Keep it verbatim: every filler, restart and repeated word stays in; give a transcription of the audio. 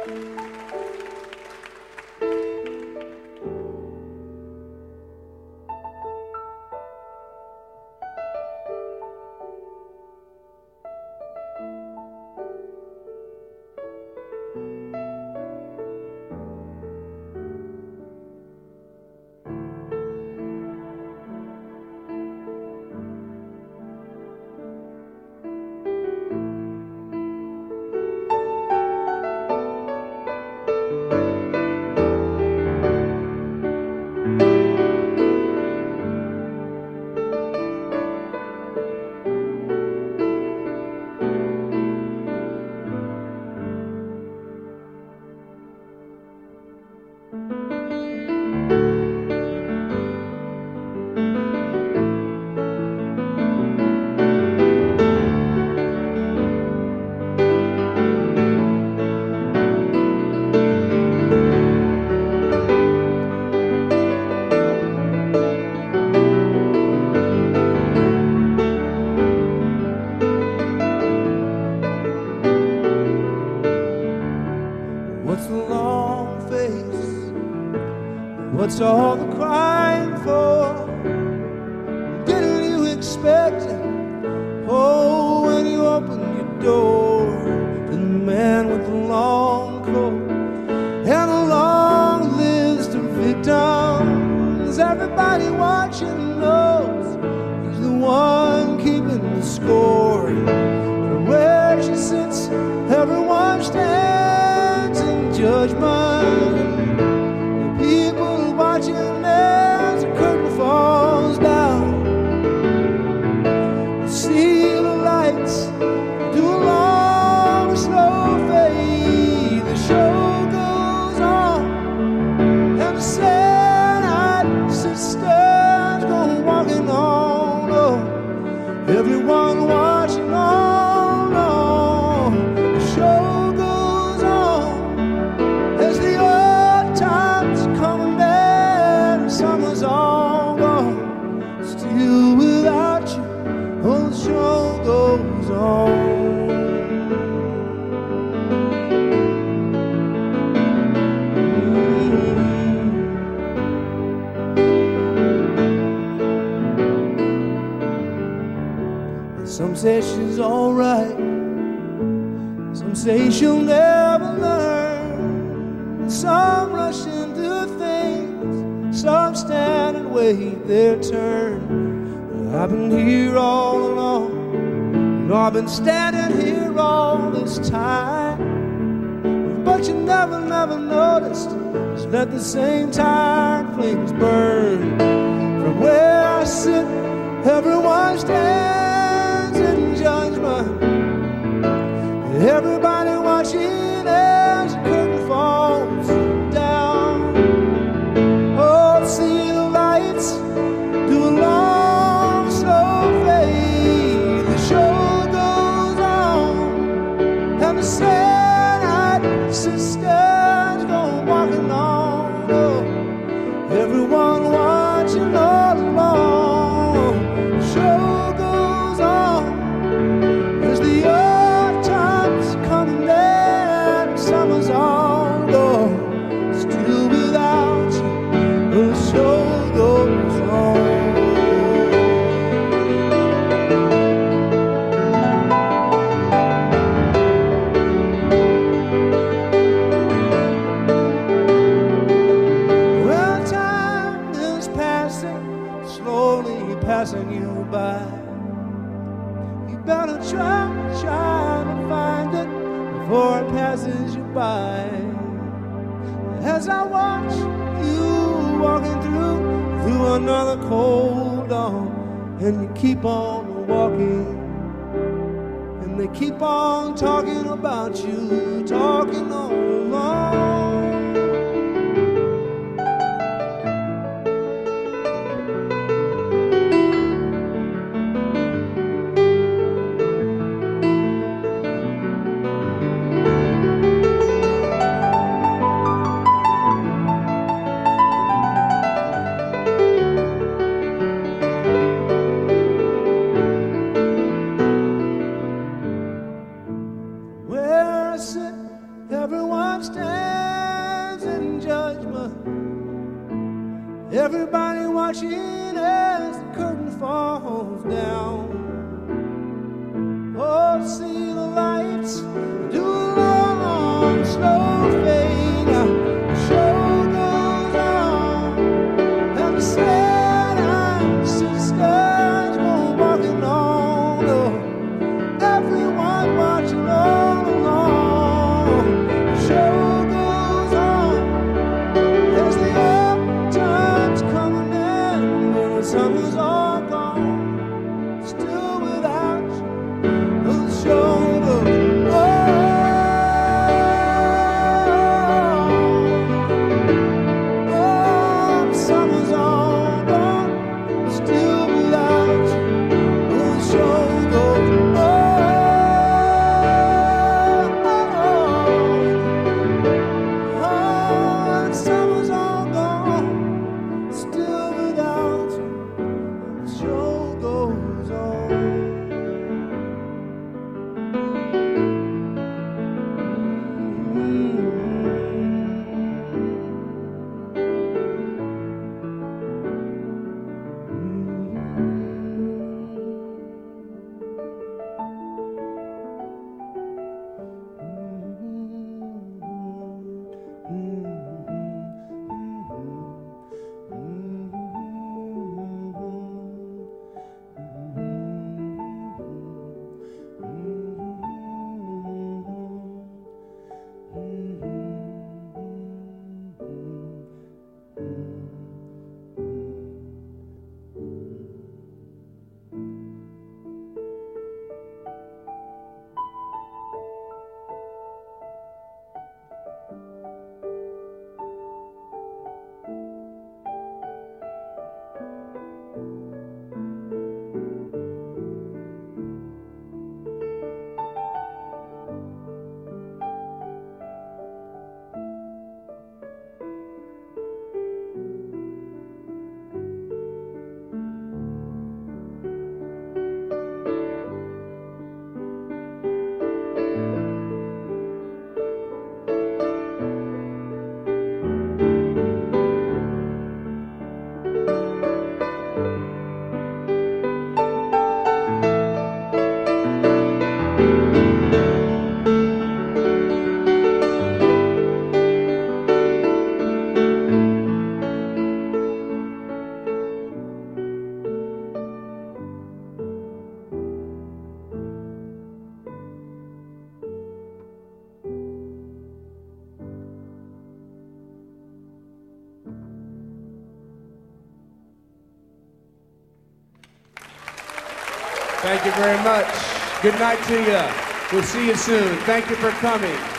What's the long face? What's all the crying for? Didn't you expect it? Oh, when you opened your door, the man with the long coat and a long list of victims. Everybody watching knows he's the one keeping the score. From where she sits, everyone stands in judgment. The people watching as the curtain falls down. See the lights do a long, slow fade. The show goes on, and the sad-eyed sisters go walking on. Oh, everyone watching on. Oh, the show goes on as the old times come and then summer's all gone. Still without you, oh, the show goes on. Mm. Some say she's alright, some say she'll never learn. Some rush into things, some stand and wait their turn. I've been here all along. You know I've been standing here all this time, but you never, never noticed. Just let the same tired flames burn. From where I sit, everyone stands in judgment. Everybody watching as the curtain falls down. Oh, see the lights do a long, slow fade. The show goes on, and the sad-eyed sisters go walking on. Oh, everyone watching all along. The show goes on as the old times come and then summer's all gone. Still without you, the show goes on. Well, time is passing, slowly passing you by. You better try, try to find it before it passes you by. As I watch you walking through, through another cold dawn, and you keep on walking, and they keep on talking about you, talking all along. Where I sit, Everyone stands in judgment. Everybody watching as the curtain falls down. Oh, see the lights do a long, slow fade. The show goes on, and the sad eyes sisters go walking on. Oh, everyone watching all along. The show goes on as the up times coming in, and the summer's all gone. Still without you, the show goes on. Oh, the summer's all gone. Still without you, the show goes on. Oh, the summer's all gone. Still without you, the show goes on. Thank you very much. Good night to you. We'll see you soon. Thank you for coming.